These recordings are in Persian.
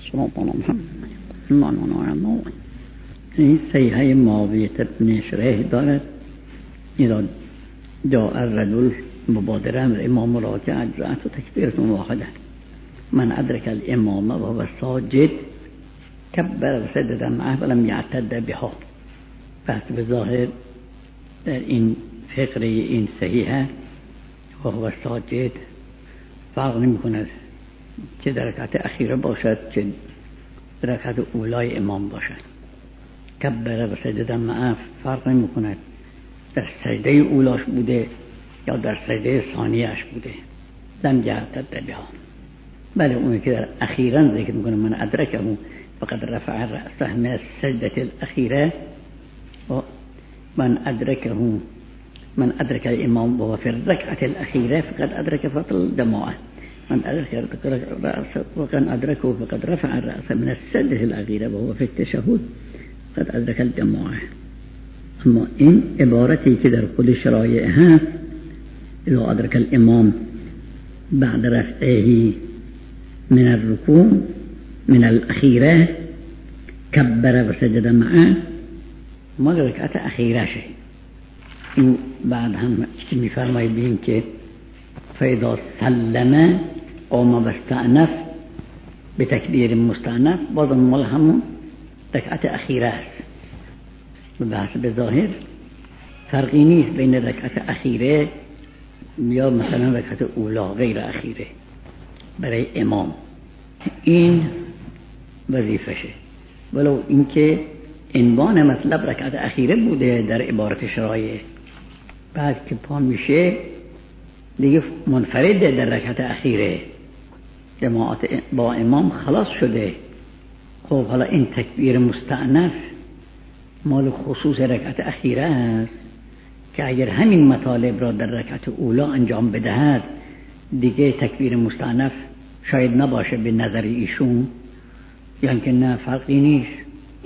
این صحیحه معاویه بن شریح دارد إذا جاء الرجل مبادرا الإمام راكعا رأت تكبيرة واحدة من أدرك الإمام وهو ساجد كبر وسجد معه ولم يعتد بها. پس به ظاهر در این فقره این صحیحه وهو ساجد فرق نمی کند چه در رکعت اخیره باشد چه در رکعت اولای امام باشد. کبر و سجد معه فرق نمی کند در سجده اولاش بوده یا در سجده ثانیش بوده. لم یعتد بها. بله اونی که در اخیرا ذکر میکنه من ادرکه فقد رفع رأسه من السجدة الأخيرة من أدرك الإمام وهو في الركعة الأخيرة فقد أدرك فضل الجماعة. من أدرك رأسه وقد أدركه فقد رفع الرأس من السجدة الأخيرة وهو في التشهد فقد أدرك الجماعة. أما إن عبارتي كده كل شرائعها إذا أدرك الإمام بعد رفعه من الركوع من الأخيرة كبر وسجد معه ما رکعت اخیره شه. این بعد هم چی میفرماید بین که فاذا سلم قام واستأنف به تکبیر مستأنف بازم مال همون رکعت اخیره است. بحث به ظاهر فرقی نیست بین رکعت اخیره یا مثلا رکعت اولا غیر اخیره برای امام. این وظیفشه ولو اینکه عنوان مطلب رکعت اخیره بوده در عبارت شرایع. بعد که پا میشه دیگه منفرد در رکعت اخیره جماعت با امام خلاص شده. خب حالا این تکبیر مستأنف مال خصوص رکعت اخیره است که اگر همین مطالب را در رکعت اولا انجام بدهد دیگه تکبیر مستأنف شاید نباشه به نظر ایشون، یعنی که نه فرقی نیست.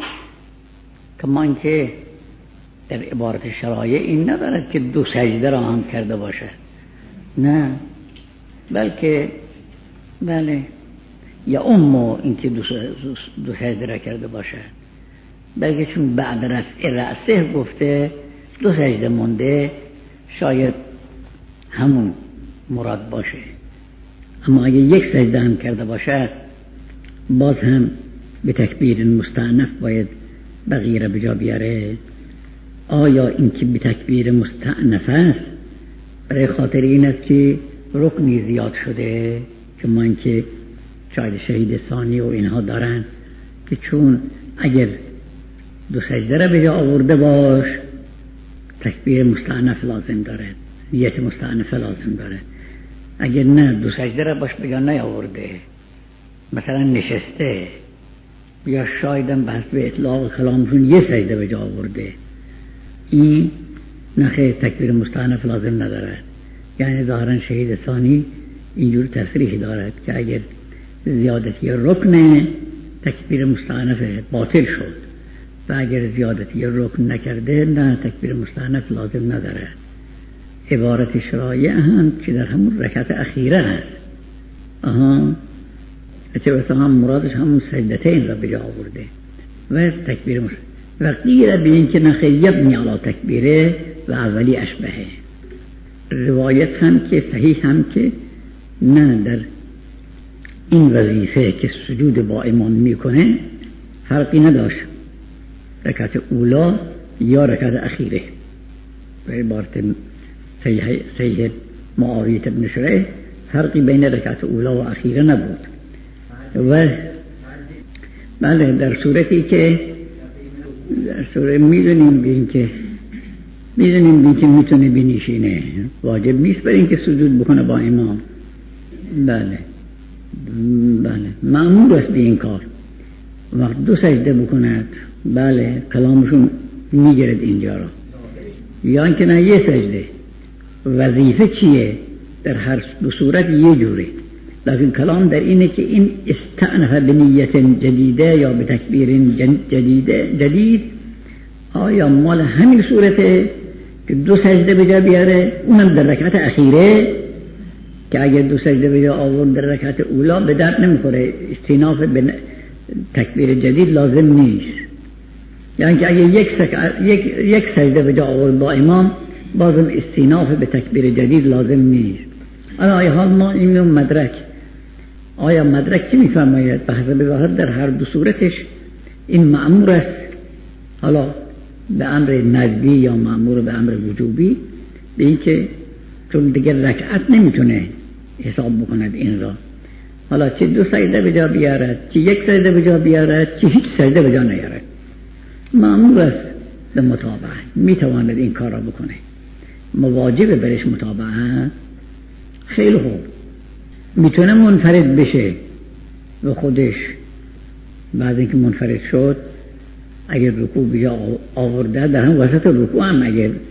کما اینکه در عبارت شرایع این ندارد که دو سجده را هم کرده باشه، نه، بلکه بله یا امو اینکه دو سجده را کرده باشه، بلکه چون بعد رفع رأسه گفته دو سجده مونده شاید همون مراد باشه. اما اگه یک سجده هم کرده باشه باز هم به تکبیر مستأنف باید بقیه را به جا بیاره. آیا این که به تکبیر مستأنف است برای خاطر این است که رکنی زیاد شده که ما اینکه شاید شهید ثانی و اینها دارن که چون اگر دو سجده را به جا آورده باش تکبیر مستأنف لازم داره، نیت مستأنف لازم داره. اگر نه دو سجده را باش به جا نیاورده مثلا نشسته یا شایدم بحث به اطلاق کلامشون یه سجده به جا آورده، این نخیر تکبیر مستأنف لازم نداره. یعنی ظاهرا شهید ثانی اینجور تصریح دارد که اگر زیادتی رکن تکبیر مستأنف باطل شد و اگر زیادتی رکن نکرده نه تکبیر مستأنف لازم نداره. عبارت شرایع هم که در همون رکعت اخیره است. چه بسا هم مرادش همون سجدتین را به جا آورده و تکبیر مستأنف و قیل به این که نخیر یبنی علی تکبیره و اولی اشبهه. روایت هم که صحیح هم که نه در این وظیفه که سجود با امام میکنه فرقی نداشت رکعت اولا یا رکعت اخیره. به عبارت صحیح معاویه بن شریح فرقی بین رکعت اولا و اخیره نبود. و بله در صورتی که در صورت میدونیم بین که میتونه بنشینه واجب نیست برای اینکه سجود بکنه با امام. بله معمول است به این کار. وقت دو سجده بکند بله کلامشون میگرد اینجا را، یا اینکه نه یه سجده. وظیفه چیه؟ در هر دو صورت یه جوره، لیکن کلام در اینه که این استأنف بنیت جدیده یا به تکبیر جدید آیا مال همین صورته که دو سجده به جا بیاره، اونم در رکعت اخیره که اگر دو سجده به جا آورد در رکعت اولا به درد نمیخوره. استیناف تکبیر جدید لازم نیست. یعنی که اگه یک سجده به جا آورد با امام، بازم استیناف به تکبیر جدید لازم نیست. آیا حال ما این مدرک، آیا مدرک چی میفرماید؟ به حسب ظاهر در هر دو صورتش این مأمور است، حالا به امر ندبی یا مأمور به امر وجوبی، به این که چون دیگر رکعت نمیتونه حساب بکند این را، حالا چه 2 سجده به جا بیارد، چه 1 سجده به جا بیارد، چه هیچ سجده به جا نیارد، مأمور است به متابعه، میتواند این کار را بکنه. مواجب برش متابعه. خیلی خوب، میتونه منفرد بشه و خودش بعد اینکه منفرد شد اگر رکوع بجا آورده در هم وسط رکوع هم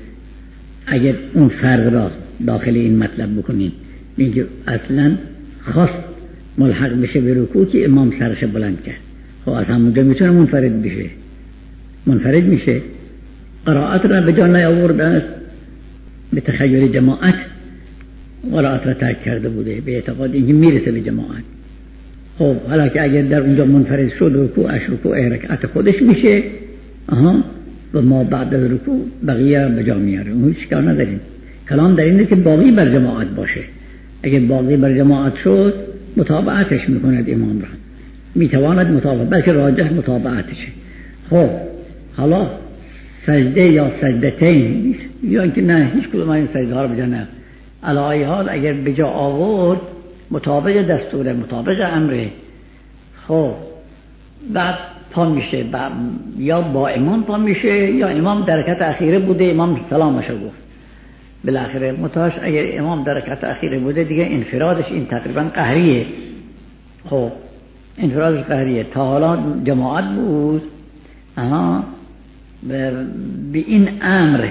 اگر اون فرق را داخل این مطلب بکنیم، اینکه اصلا خواست ملحق بشه به رکوع که امام سرش بلند کرد، خب از همونجا میتونه منفرد میشه. قرائت را به جا نیاورده است، به تخیل جماعت قرائت را ترک کرده بوده به اعتقاد اینکه میرسه به جماعت. خب حالا که اگر در اونجا منفرد شد، رکوع رکعت خودش میشه، و ما بعد از رکوع بقیه به جا میاره، اون هیچ کار نداریم. کلام در اینه که باقی بر جماعت باشه. اگر باقی بر جماعت شد متابعتش میکند امام را، میتواند متابعت، بلکه راجح متابعتشه. خب حالا سجده یا سجدتین نیست، یا اینکه نه هیچ کدوم این سجده ها رو بجا نه، علی حال اگر بجا آورد مطابق دستوره، مطابق امره، خب بعد پا میشه، یا با امام پا میشه یا امام در رکعت اخیره بوده امام سلامشو گفت بالاخره متاش. اگر امام در رکعت اخیره بوده دیگه انفرادش این تقریبا قهریه. خب انفرادش قهریه، تا حالا جماعت بود، به این امر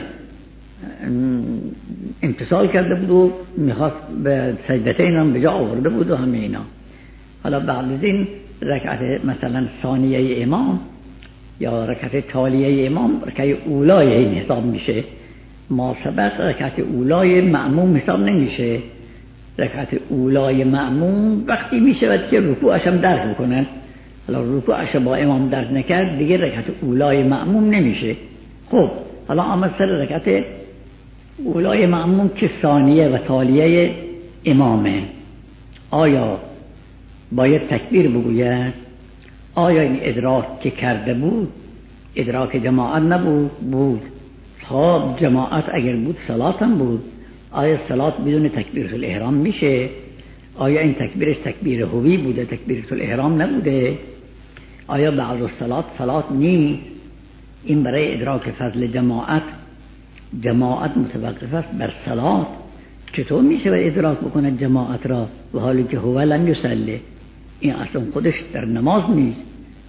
امتصال کرده بود و میخواست به سجدتین هم به جا آورده بود و همه اینا. حالا بعد از این رکعت مثلا ثانیه امام یا رکعت تالیه امام رکعت اولای این حساب میشه، ما سبق رکعت اولای معموم حساب نمیشه. رکعت اولای معموم وقتی میشود که رکوعش هم درک بکنن، حالا رکوعش با امام درک نکرد دیگه رکعت اولای معموم نمیشه. خب حالا آمد سر رکعت اولای معموم که ثانیه و تالیه امامه، آیا باید تکبیر بگوید؟ آیا این ادراک که کرده بود ادراک جماعت نبود؟ بود. خب جماعت اگر بود صلات هم بود، آیا صلات بدون تکبیرۃ الاحرام میشه؟ آیا این تکبیرش تکبیر هوی بوده، تکبیرۃ الاحرام نبوده؟ آیا بعض الصلات صلات نیست؟ این برای ادراک فضل جماعت متوقف است بر صلات. چطور میشه ادراک بکنه جماعت را و حالی که هو لم یصلی؟ این اصلا خودش در نماز نیست.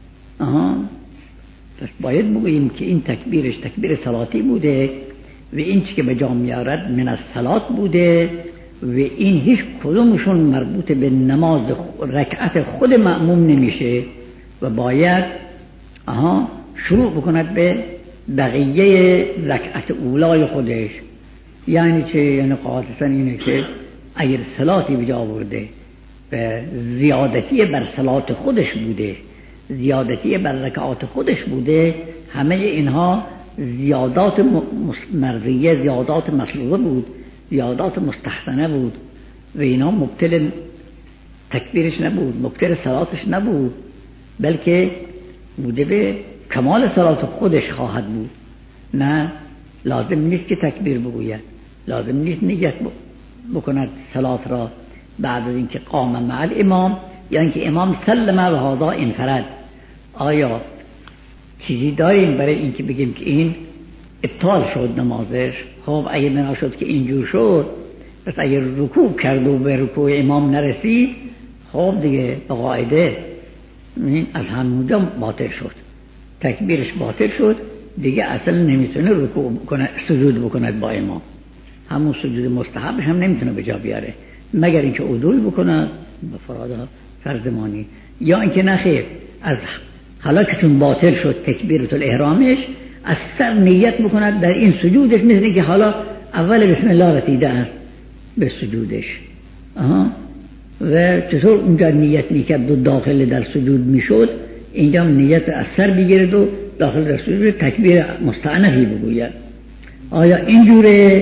پس باید بگوییم که این تکبیرش تکبیر صلاتی بوده و این چی که به جا میارد من الصلات بوده و این هیچ کدومشون مربوط به نماز رکعت خود مأموم نمیشه و باید شروع بکند به بقیه رکعت اولای خودش. یعنی چه؟ یعنی قاطعاً اینه که اگر صلاتی به جا آورده و زیادتی بر صلات خودش بوده، زیادتی بر رکعات خودش بوده، همه اینها زیادات مرویه، زیادات مطلوبه بود، زیادات مستحسنه بود و اینا مبطل تکبیرش نبود، مبطل صلاتش نبود، بلکه بوده به کمال صلات خودش خواهد بود. نه لازم نیست که تکبیر بگوید، لازم نیست نیت بکند صلات را بعد از اینکه قام مع الامام، یا اینکه امام سلم و هذا انفرد. آیا چیزی داریم برای اینکه بگیم که این ابطال شد نمازش؟ خب اگه بنا شد که اینجور شد، پس اگر رکوع کرد و به رکوع امام نرسید، خب دیگه به قاعده از همونجا باطل شد، تکبیرش باطل شد، دیگه اصلا نمیتونه رکوع بکنه، سجود بکند با امام، همون سجود مستحبش هم نمیتونه به جا بیاره مگر اینکه عدول بکنه به فراد فرزمانی، یا اینکه نخیر از حالا که چون باطل شد تکبیرۃ الاحرامش، از سر نیت بکند در این سجودش، مثل اینکه حالا اول بسم الله رسیده است به سجودش. و چطور اونجا نیت میکرد و داخل در سجود میشد، اینجا نیت از سر بگیرد و داخل رسول تکبیر مستعنفی بگوید. آیا اینجوره؟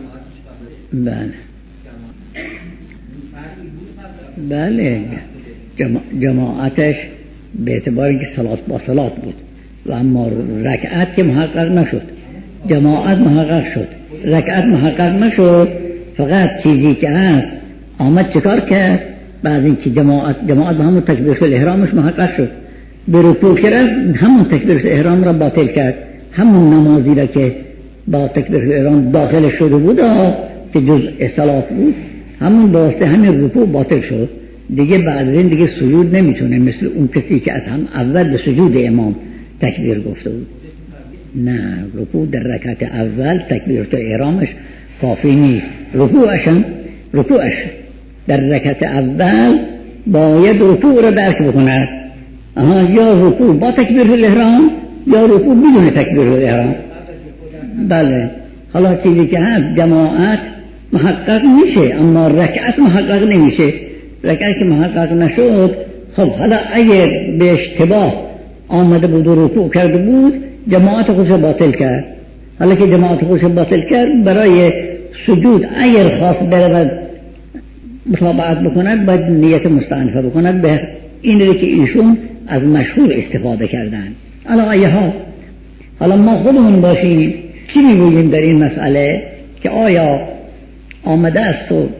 بله جماعتش به اعتبار اینکه صلات با صلات بود و اما رکعت که محقق نشد، جماعت محقق شد، رکعت محقق نشد. فقط چیزی که هست آمد چکار کرد بعد اینکه جماعت به همون تکبیر الاحرامش محقق شد، به رکوع کرد همون تکبیر الاحرام را باطل کرد، همون نمازی را که با تکبیر الاحرام داخل شده بود که جزء صلات بود همون واسطه همین رکوع باطل شد. دیگه بعد این دیگه سجود نمیتونه مثل اون کسی که از هم اول به سجود امام تکبیر گفته بود. نه، رکوع در رکعت اول تکبیر احرامش کافی نیست. رکوعش در رکعت اول باید رکوع را درک بکند. یا رکوع با تکبیر الاحرام یا رکوع بدون تکبیر الاحرام. بله. حالا چیزی که هست جماعت محقق میشه اما رکعت محقق نمیشه. رکعت که محقق نشد، خب حالا اگه به اشتباه آمده بود و رکوع کرده بود جماعت خودش باطل کرد. حالا که جماعت خودش باطل کرد برای سجود اگر خواست برود مطابقت بکند باید نیت مستعنفه بکند. به این که ایشون از مشهور استفاده کردن. حالا ما خودمون باشیم چی میگوییم در این مسئله که آیا آمده است و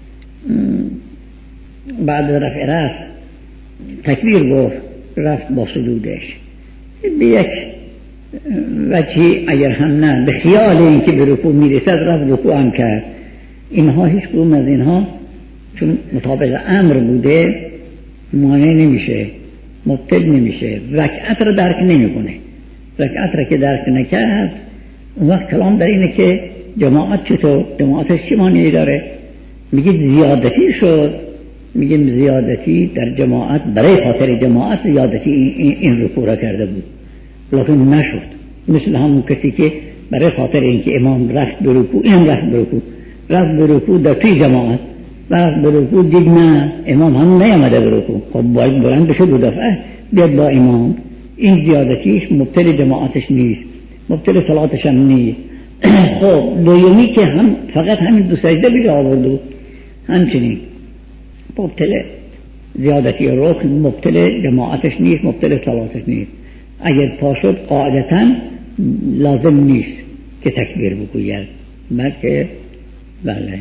بعد رفع رأس تکبیر گفت رفت با سجودش به یک وجهی، اگر هم نه به خیال اینکه به رکوع میرسد رفت رکوع هم کرد. اینها هیچ کدوم از اینها چون مطابق امر بوده مانع نمیشه، مبطل نمیشه، رکعت را درک نمیکنه. رکعت را که درک نکرد اون وقت کلام در اینه که جماعت چطور؟ جماعتش چه مانعی داره؟ میگه زیادتی شد. میگیم زیادتی در جماعت برای خاطر جماعت زیادتی این رکوع را کرده بود لکن نشد. مثل همون کسی که برای خاطر اینکه امام رفت به رکوع این رفت به رکوع در توی جماعت رفت به رکوع دید نه امام هم نیامده به رکوع، خب باید بلند بشه دو دفعه بیاد با امام. این زیادتیش مبطل جماعتش نیست، مبطل صلاتش هم نیست. خب دومی که هم فقط همین دو سجده بیره آورد همچنین مبطل زیادتی رکن، مبطل جماعتش نیست، مبطل صلاتش نیست. اگر پا شد قاعدتا لازم نیست که تکبیر بگوید، بلکه بله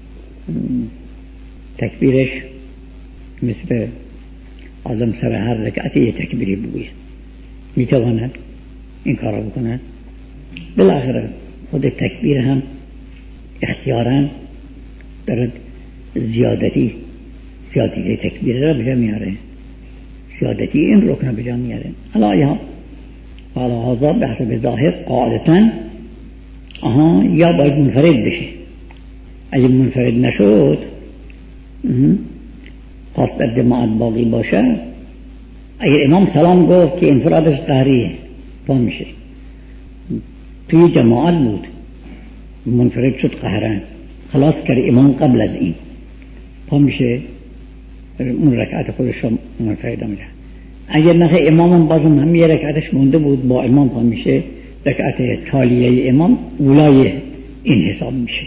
تکبیرش مثل آدم سر هر رکعتی یه تکبیری بگوید، میتواند این کارا بکند. بالاخره خود تکبیر هم اختیاراً دارد زیادتی تکبیر را بجا میاره، زیادتی این رکن بجا میاره. حالا هذا به حسب ظاهر قاعدتاً یا باید منفرد بشه. اگه منفرد نشد خواست در جماعت باقی باشه، اگر امام سلام گفت که انفرادش قهریه پا میشه، توی جماعت بود منفرد شد قهران خلاص کرد امام قبل از این پا میشه اون رکعت خودش رو منفرد میده. اگر نه امام بازم هم یه رکعتش مونده بود با امام پا میشه، رکعت تالیه امام اولای این حساب میشه.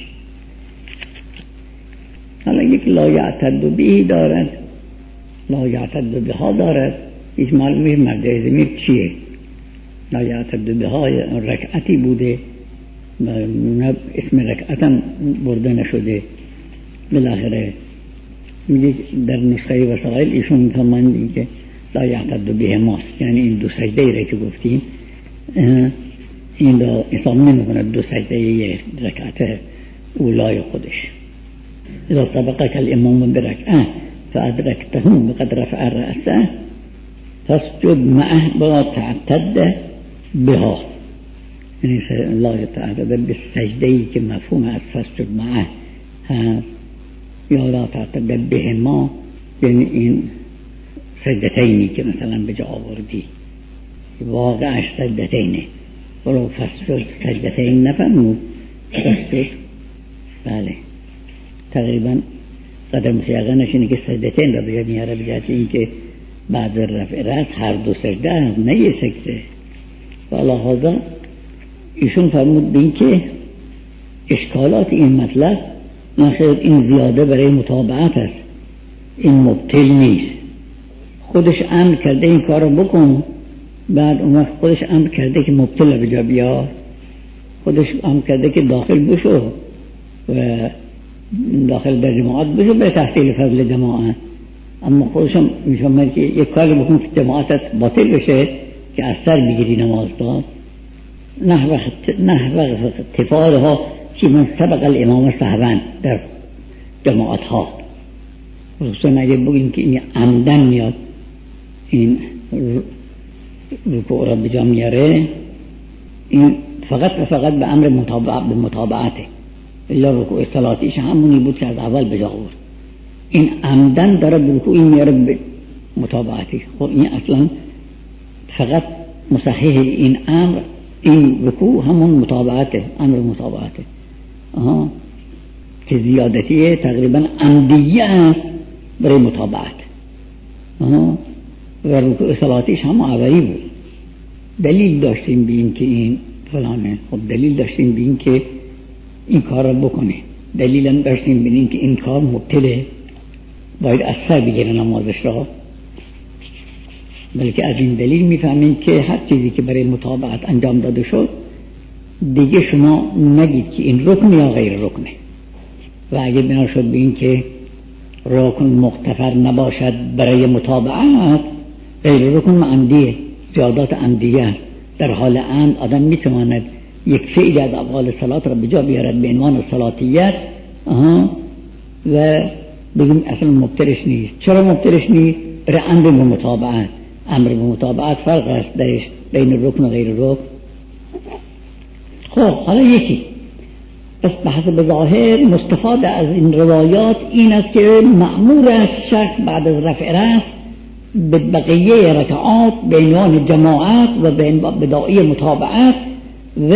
حالا یک لا یعتد به دارد، لا یعتد بها دارد، هیچ معلومی مرجع ضمیر چیه. لا یعتد بها رکعتی بوده اسم رکعتم برده نشده. بالاخره میگه در نسخه وسائل ایشون میفرمایند که لا یعتد به ماست، یعنی این دو سجده ای که گفتیم این را انسان نمیکنه دو سجده یه رکعت اولای خودش. اذا سبقك الامام بركعه فادركته بقد رفع رأسه فاسجد معه ولا تعتد بها، یعنی لا تعتد بالسجده که مفهوم از فاسجد معه هست، یا لا تعتد بهما یعنی این سجدتینی که مثلا به جا آوردی واقعش سجدتینه، ولو فاسجد سجدتین نفرمود فاسجد. بله تقریبا قدر مسیقه نشینه که سجدتین را بجا میاره بجاتی این که بعد رفع رأس هر دو سجده هست، نه یه سجده. و لحاظا ایشون فرمود بین که اشکالات این مطلب نخیر این زیاده برای متابعت است، این مبطل نیست. خودش امر کرده این کار رو بکن، بعد اون وقت خودش امر کرده که مبطل به جا بیار، خودش امر کرده که داخل بشو و داخل در جماعت بشو به تحصیل فضل جماعت، اما خودشم میفهمه که یک کاری بکن که جماعتت باطل بشه که از سر بگیری نماز داد. نحو اختفارها که من سبق الامام صحبن در جماعت ها، خصوصا اگه بگیم که این عمدن میاد این رکوع را به جا میاره، این فقط و فقط به امر متابعته، الا رکوع صلاتیش همونی بود که از اول به جا آورد. این عمدن داره به رکوع میاره به متابعتی. خب این اصلا فقط مصحح این امر، این رکوع همون متابعته، امر متابعته که زیادتیه تقریبا عمدیه است برای متابعت. و رکوع صلاتیش هم اولی بود. دلیل داشتیم بین که این فلانه، خب دلیل داشتیم بین که این کار را بکنه، دلیل هم داشتیم بین که این کار مبتله، باید از سر بگیره نمازش را. بلکه از این دلیل میفهمیم که هر چیزی که برای متابعت انجام داده شد دیگه شما نگید که این رکن یا غیر رکنه. و اگه بنا شد به این که رکن مغتفر نباشد برای متابعت، غیر رکن عمدیه، زیادات عمدیه. در حال عمد آدم میتواند یک فعل از افعال صلات را به جا بیارد به عنوان صلاتیت و بگیم اصلا مبتلش نیست. چرا مبتلش نیست؟ برای امر به متابعت. امر به متابعت فرق است درش بین رکن و غیر رکن. خب حالا یکی بس بحث ظاهر مستفاد از این روایات این است که مأمور است شخص بعد از رفع رأس به بقیه رکعات به عنوان جماعت و به بداعی متابعت و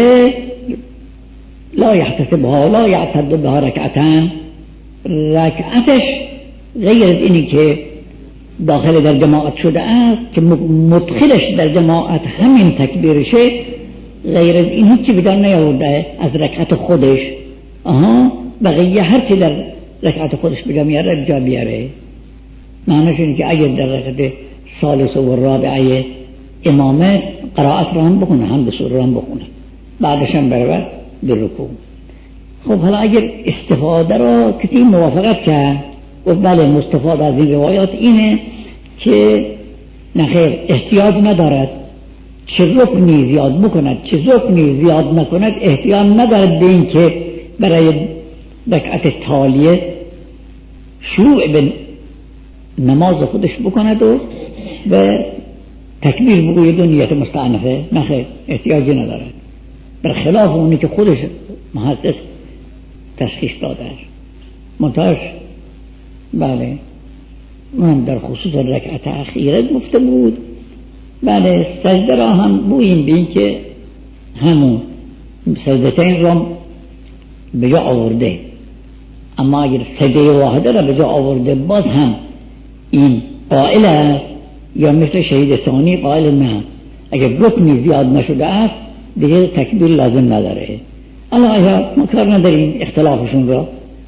لا یحتسبها لا یعتد بها رکعتان، رکعتش غیر از اینی که داخل در جماعت شده است که مدخلش در جماعت همین تکبیرشه، غیر از این هیچی بدان نیاورده از رکعت خودش. بقیه هر چی در رکعت خودش بجا میاره جا بیاره. معنیش اینه که اگر در رکعت ثالث و رابعه امامه قرائت را هم بخونه، هم به سوره را هم بخونه، بعدش هم برود به رکوع. خب حالا اگر استفاده را کسی موافقت کرد و بله مستفاد از این روایات اینه که نخیر احتیاج ندارد چه رکنی زیاد بکند چه رکنی زیاد نکند، احتیاج ندارد به این که برای رکعت تالیه شروع به نماز خودش بکند و تکبیر بگوید و نیت مستعنفه. نخیر احتیاجی ندارد، برخلاف اونی که خودش محقق تشخیص داده است. منتهاش بله من در خصوص رکعت اخیره گفته بود، بله سجده را هم بوییم بین که همون سجدتین را به جا آورده، اما اگر سجده واحده را به جا آورده باز هم این قائل است یا مثل شهید ثانی قائل نه، اگر رکنی زیاد نشده است دیگه تکبیر لازم نداره. الان ما کار نداریم اختلافشون را.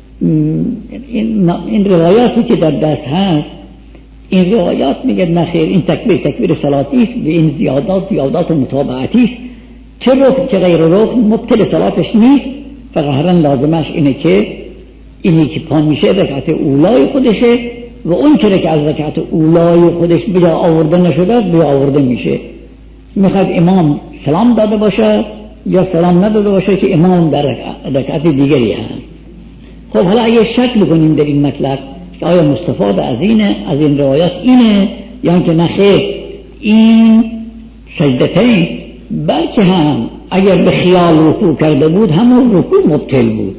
این روایاتی که در دست هست این روایات میگه نخیر این تکبیر صلاتی است، به این زیادات و متابعتی است، چه رکن چه غیر رکن مبطل صلاتش نیست، فقط لازمش اینه که پا میشه رکعت اولای خودشه و اون که از رکعت اولای خودش بجا آورده نشده است بجا آورده میشه. میخواد امام سلام داده باشه یا سلام نداده باشه که امام در رکعت دیگری هست. خب حالا اگه شک بکنیم در این مطلب که آیا مستفاد از این روایات اینه یا که نخیر این سجدتین، بلکه هم اگر به خیال رکوع کرده بود همون رکوع مبطل بود.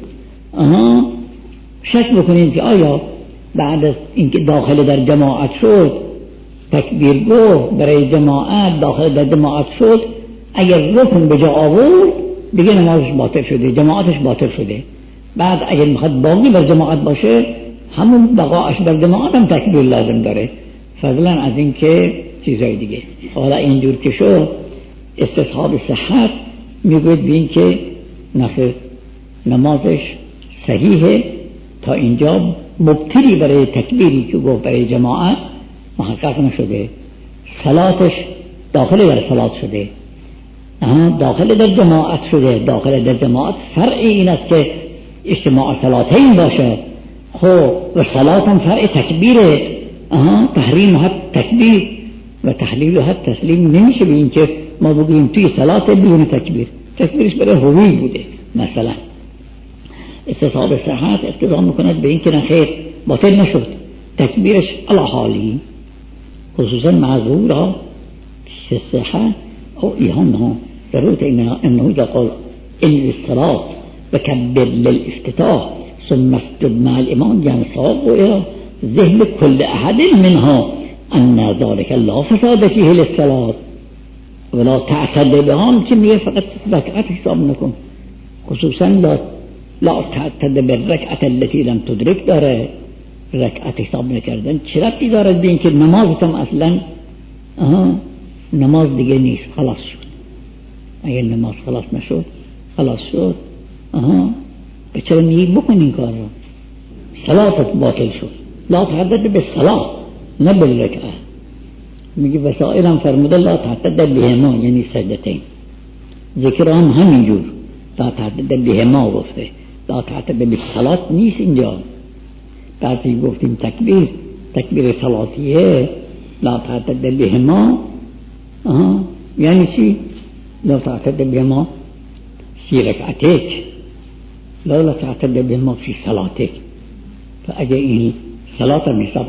شک بکنیم که آیا بعد از اینکه داخل در جماعت شد تکبیر گفت برای جماعت داخل در جماعت شد، اگر رکن به جا آورد دیگه نمازش باطل شده، جماعتش باطل شده. بعد اگر میخواد باقی بر جماعت باشه همون بقاش بر جماعت هم تکبیر لازم داره. فضلا از این که چیزای دیگه. حالا اینجور که شد استصحاب صحت میگوید بین که نفل نمازش صحیحه. تا اینجا مبتلی برای تکبیری که گفت برای جماعت محقق نشده، صلاتش داخل در صلات شده، داخل در جماعت شده. داخل در جماعت فرع این است که اجتماع صلاتین باشه. خب و صلات هم فرع تکبیره. تحریم حد تکبیر و تحلیل حد تسلیم نمیشه به این که ما بگیم توی صلات بدون تکبیر. تکبیرش برای هوی بوده. مثلا استصحاب صحت اقتضا میکند به این که نخیر باطل نشد تکبیرش علی حالی، خصوصا معذورا که صحت او ایهانها ضرورت انه اذا قال ان الصلاة وكبر للافتتاح ثم اسجد مع الامام ينصاب الى ذهن كل احد منها ان ذلك لا فساد فيه للصلاة ولا تعتد بها، که میگه فقط رکعت حساب نکن. خصوصا لا تعتد بالرکعت التي لم تدرک داره. رکعت حساب نکردن چه ربطی دارد به این که نمازتم اصلا نماز دیگه نیست، خلاص شد. اگر نماز خلاص نشد خلاص شد به چرا میگی بکن این کار رو؟ صلاتت باطل شد. لا تعتد بالصلاة نه بالرکعت. میگه وسائل هم فرموده لا تعتد بهما یعنی سجدتین. ذکر هم همینجور لا تعتد بهما گفته، لا تعتد بالصلاة نیست اینجا. بعدی گفتیم تکبیر صلاتیه لا تعتد بهما یعنی چی؟ لا تعتد بهما فی رکعتک لا تعتد بهما فی صلاتک. فاگه این صلات هم حساب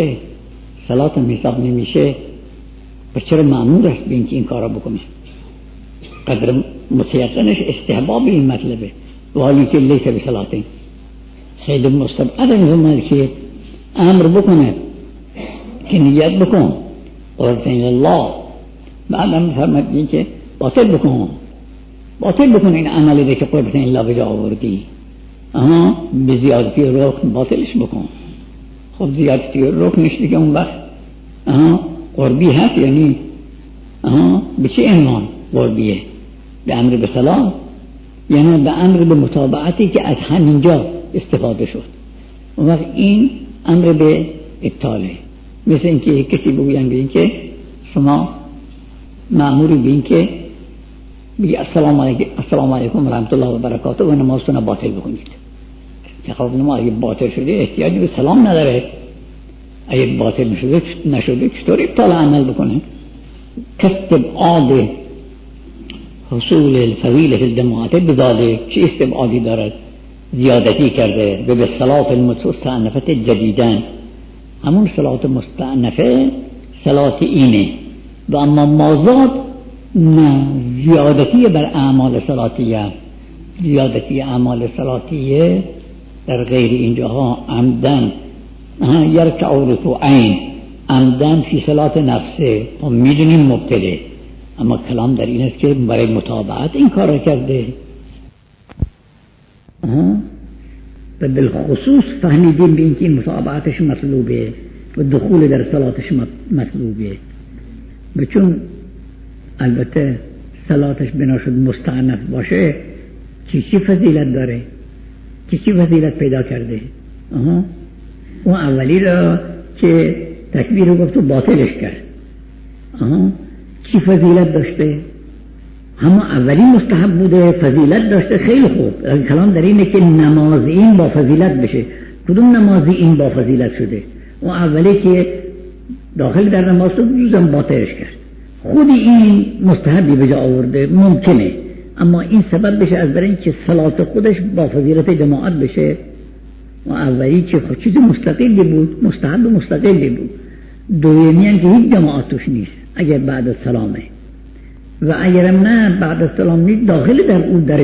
نمیشه پس چرا مأمور است به اینکه این کارا بکنه؟ قدر متیقنش استحباب این مطلبه ولی که لیس بصلاتین. خیلی مستبعد میفهمد که امر بکنه که نیت بکن قربان الله، بعدم میفهمد این که باطل بکن این عملی که قربان الله به جا آوردی. به زیادتی رکن باطلش بکن. خب زیادتی رکنش دیگه اون وقت قربی هست یعنی به چه عنوان قربیه؟ به امر به صلاة یعنی به امر به متابعتی که از همینجا استفاده شد. اون وقت این امر به ابطاله. مثل اینکه کسی بگوین به این که شما مأموری به این که بگی السلام علیکم و رحمت الله و برکاته و نمازتون باطل بکنید. که خب نماز اگه باطل شده احتیاجی به سلام نداره. اگه باطل نشده چطور ابطال عمل بکنه؟ کاستبعاد حصول الفضیلة فی الجماعت بذالک. چه استبعادی دارد؟ زیادتی کرده به صلاة المستأنفة جدیدن. همون صلاة مستأنفه صلاة اینه و اما مازاد نه زیادتی بر اعمال صلاتیه. زیادتی اعمال صلاتیه در غیر اینجاها عمدن یرکع رکوعین عمدن فی صلاة نفسه و میدونیم مبتله، اما کلام در این است که برای متابعت این کار کرده. و بالخصوص فهمیدیم به اینکه متابعتش مطلوبه و دخول در صلاتش مطلوبه. چون البته صلاتش بنا شد مستعنف باشه چی فضیلت داره؟ چی فضیلت پیدا کرده؟ اون اولی را که تکبیر رو گفت و باطلش کرد چی فضیلت داشته؟ همون اولی مستحب بوده، فضیلت داشته، خیلی خوب. کلام در اینه که نمازی این با فضیلت بشه. کدوم نمازی این با فضیلت شده؟ اون اولی که داخل در نماز تو جزم باطلش کرد. خودی این مستحبی به جا آورده ممکنه، اما این سبب بشه از برای اینکه صلات خودش با فضیلت جماعت بشه. و اولی که خود چیز مستقلی بود، مستحب مستقلی بود. دومی هم که هیچ جماعت توش نیست اگر بعد از سلامه، و اگرم نه بعد از سلام نیست داخل در او داره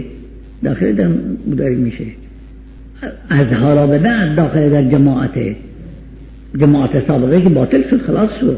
میشه. از حالا به بعد داخل در جماعت سابقه که باطل شد خلاص شد.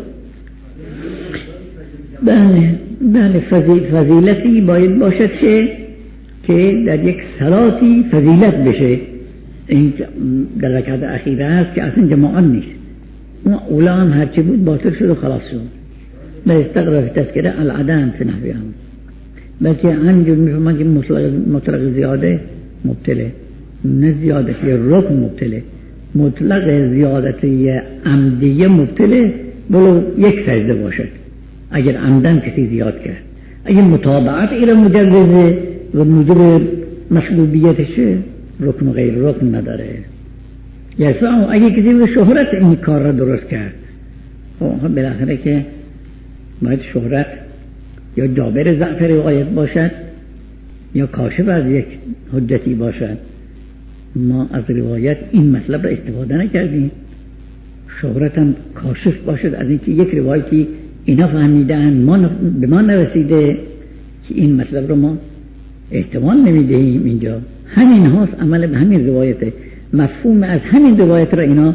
بله فضیلتی باید باشد که در یک صلاتی فضیلت بشه. این در رکعت اخیره هست که اصلا جماعت نیست اون اولا هم هرچی بود باطل شد و خلاص شد. لا استغرق تذکره العدم فی نحوی هم، بلکه همینجور میفهمن که مطلق زیاده مبتله، نه زیادتی رکن مبتله، مطلق زیادتی عمدیه مبتله بلو یک سجده باشد اگر عمدن کسی زیاد کرد. اگر متابعت الى مجوزه و موجب مشروبیتشه رکن و غیر رکن نداره. یعنی اگر کسی به شهرت این کار را درست کرد، خب بالاخره که باید شهرت یا جابر ضعف روایت باشد یا کاشف از یک حجتی باشد. ما از روایت این مطلب را استفاده نکردیم. شهرت هم کاشف باشد از اینکه یک روایتی اینا فهمیدن به ما نرسیده که این مطلب رو ما احتمال نمیدهیم. اینجا همین هاست، عمل به همین روایته، مفهوم از همین روایت را اینا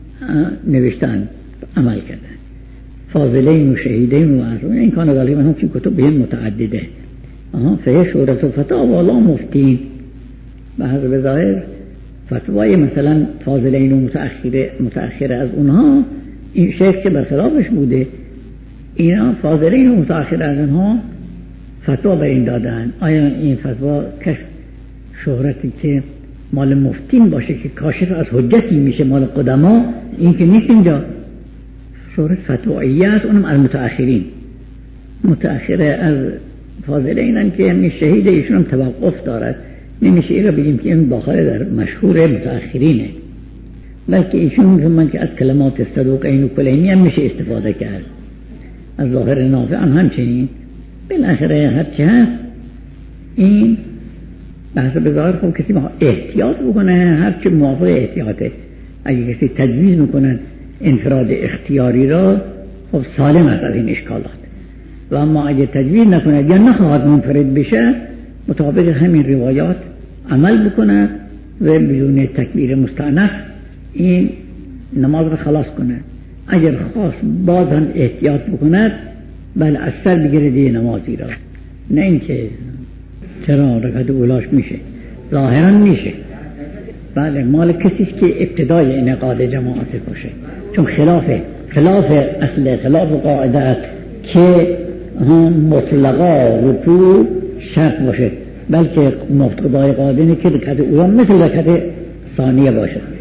نوشتن عمل کردن. فاضلین و شهیدین و عرضون این کانه غالبا هم که کتب بین متعدده فیه شهرت و فتا والا مفتین به حضب ظاهر فتوای مثلا فاضلین و متأخره از اونها این شیخ که برخلافش بوده، اینا فاضلین و متأخره از اونها فتوا به این دادن. آیا این فتوا کشف شهرتی که مال مفتین باشه که کاشف از حجتی میشه مال قدما، این که نیست. اینجا شهرت فتواییت اونم از متأخرین، متأخره از فاضلین هم که همین شهید ایشون هم توقف دارد، نمیشه این را بگیم که این داخل در مشهور متأخرینه، بلکه ایشون من که از کلمات صدوقین و کلینی هم میشه استفاده کرد، از ظاهر نافع هم همچنین. بالاخره هرچی هست این بحث به ظاهر خب کسی احتیاط بکنه، هرچی موافق احتیاطه. اگه کسی تجویز میکنن انفراد اختیاری را خب سالم است از این اشکالات، و اما اگه تجویز نکند یا نخواهد منفرد بشه مطابق همین روایات عمل بکند و بدون تکبیر مستأنف این نماز را خلاص کند. اگر خواست باز هم احتیاط بکند بله از سر بگیره دیگه نمازی را، نه اینکه چرا رکعت اولاش میشه ظاهرا میشه. بله مال کسیست که ابتدای انعقاد جماعت باشه، چون خلاف اصل خلاف قاعده که مطلقا رکوع شرط باشه، بلکه مفتقدای قاعده اینه که رکعت اولا مثل رکعت ثانیه باشه.